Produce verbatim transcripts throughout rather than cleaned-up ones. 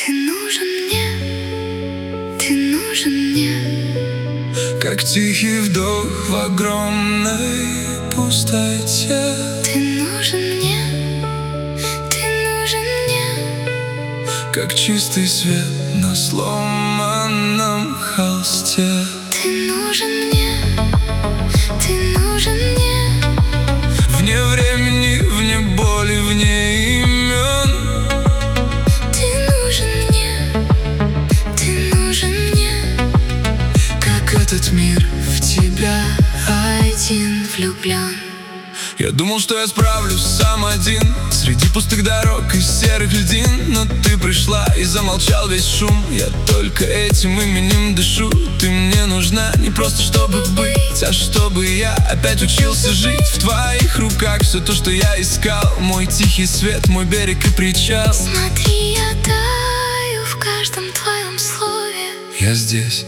Ты нужен мне, ты нужен мне, как тихий вдох в огромной пустоте. ты нужен мне, ты нужен мне, как чистый свет на сломанном холсте. ты нужен мне, ты нужен мне, вне времени, вне боли, вне имен. ты нужен мне, ты нужен мне, Как этот мир в тебя один влюблен. Я думал, что я справлюсь сам один среди пустых дорог и серых льдин, но ты пришла и замолчал весь шум. Я только этим именем дышу. Ты мне нужна не просто чтобы быть, а чтобы я опять учился жить. В твоих руках все то, что я искал, мой тихий свет, мой берег и причал. Смотри, я таю в каждом твоем слове. Я здесь,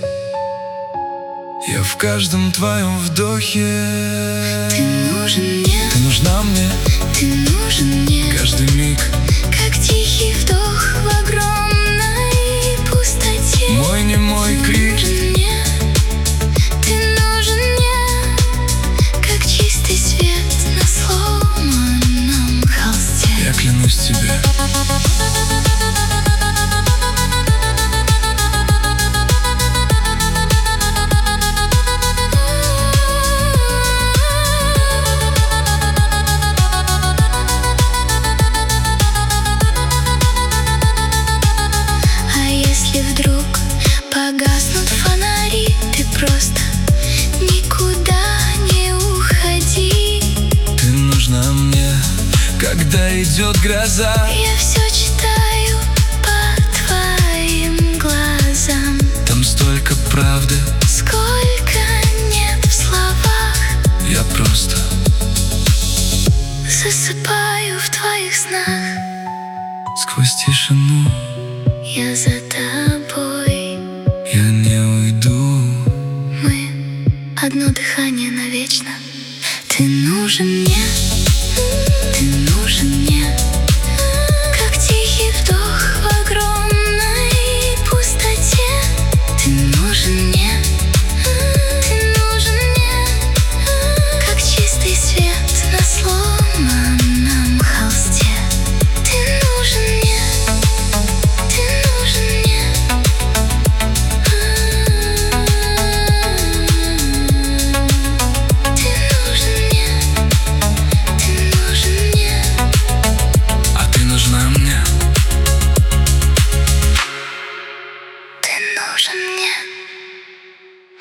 я в каждом твоем вдохе. Ты нужен мне, Ты нужна мне, ты нужен мне, каждый миг, как тихий вдох в огромной пустоте. мой немой Ты крик. нужен мне, ты нужен мне, как чистый свет на сломанном холсте. Я клянусь тебе. А если вдруг погаснут фонари, ты просто никуда не уходи. Ты нужна мне, когда идет гроза. Я все читаю по твоим глазам. Там столько правды, Сколько нет в словах, я просто засыпаю в твоих снах. сквозь тишину. Я за тобой, Я не уйду. мы одно дыхание навечно. Ты нужен мне, ты нужен мне, как тихий вдох в огромной пустоте. Ты нужен мне, ты нужен мне, как чистый свет на сломанном холсте. Ты нужен мне, ты нужен мне. Ты нужен мне, ты нужен мне. А ты нужна мне. Ты нужен мне.